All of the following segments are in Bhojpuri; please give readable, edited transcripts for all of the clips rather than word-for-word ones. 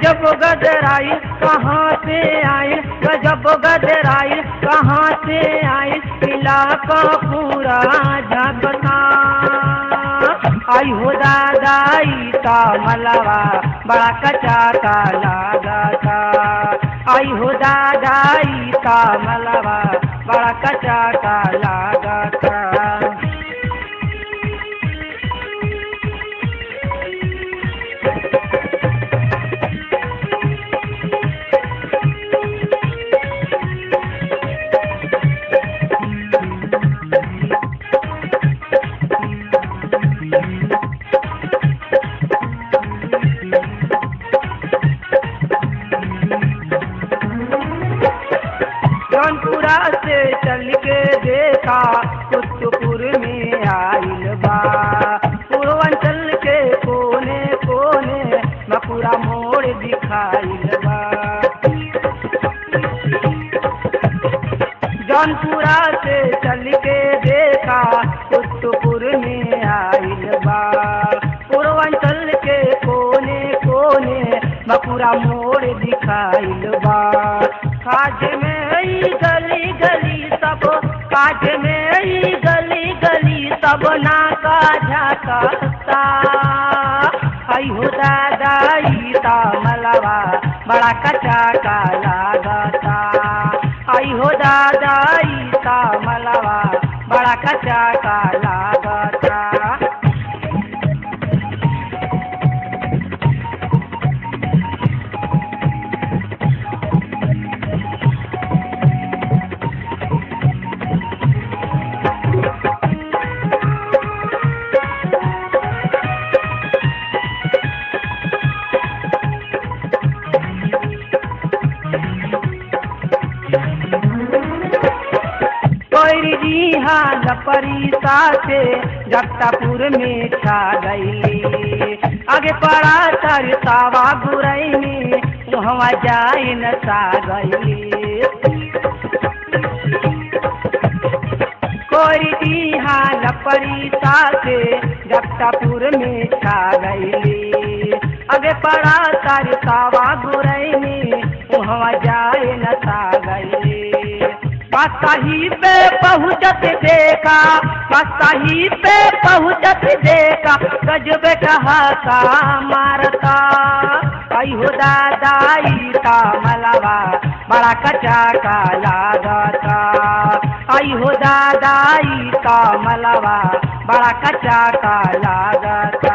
गजब गदराई कहाँ से आई, गजब गदराई कहाँ से आई, इलाका पूरा झपता। आई हो दादाई का मलवा बड़ा कचा का लागता। आई हो दादाई का मलवा बड़ा कचा का लागता। जौनपुरा से चल के देखा कुतुपुर में आइल बा। पूर्वांचल के कोने कोने मपुरा मोड़ दिखाइल बा। जौनपुरा से चल के देखा कुतुपुर में आइल बा। पूर्वांचल के कोने कोने मपुरा मोड़ दिखाइल बा। काज में गली गली सब, काज में गली गली सब नाका झकता। आई हो दादाई ता मलवा बड़ा कचा का लागता। आई हो दादाई ता मलवा बड़ा कचा का लागता। जी हाँ लपरीता से जगतापुर में छा गई। आगे पड़ा तरसावा गुरैनी वहाँ जाए न सा गई। कोई जी हाँ लपरीता से जगतापुर में छा गई। आगे पड़ा तरसावा गुरैनी वहाँ जाए न सा गई। मस्ताही पे पहुँचत देखा, मस्ताही पे पहुँचत देखा, गजब कहा का मारता। आई हो दादाई का मलवा बड़ा कचा का लागता। आई हो दादाई का मलवा बड़ा कचा का लागता।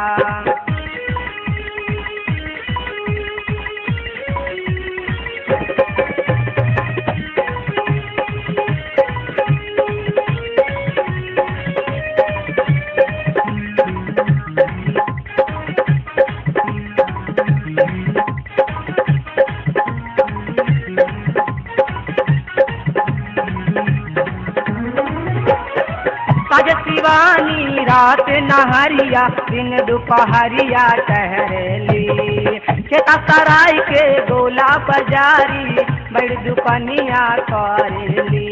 शिवानी रात नहरिया दिन दोपहरिया टहरेली। खेता सराय के गोला बाजारी बड़ी दुकानिया करेली।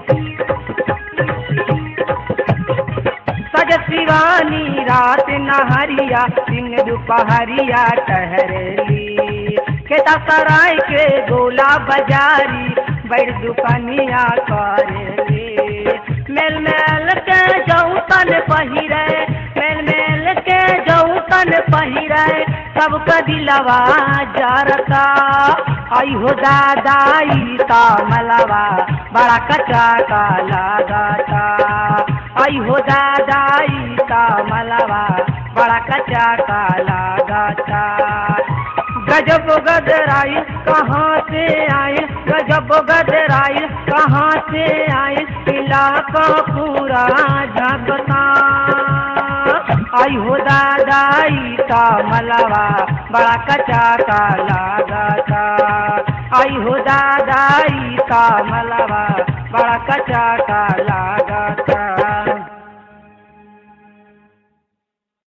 सज शिवानी रात नहरिया दिन दोपहरिया टहरेली। खेता सराय के गोला बाजारी बड़ी दुकानिया करेली। मेल मेल के जौतन पहिरे, मेल मेल के जौतन पहिरे, सबका दिलवा जरता। आई हो दादाई ता मलवा बड़ा कचा का लागता। आई हो दादाई ता मलवा बड़ा कचा का लागता। गजब गदराई कहाँ से आई, गजब गदराई कहाँ से आई, इलाका पूरा झपता। आई हो दादाई का मलवा बड़ा कचा का लागता। आई हो दादाई का मलवा बड़ा कचा का लागता।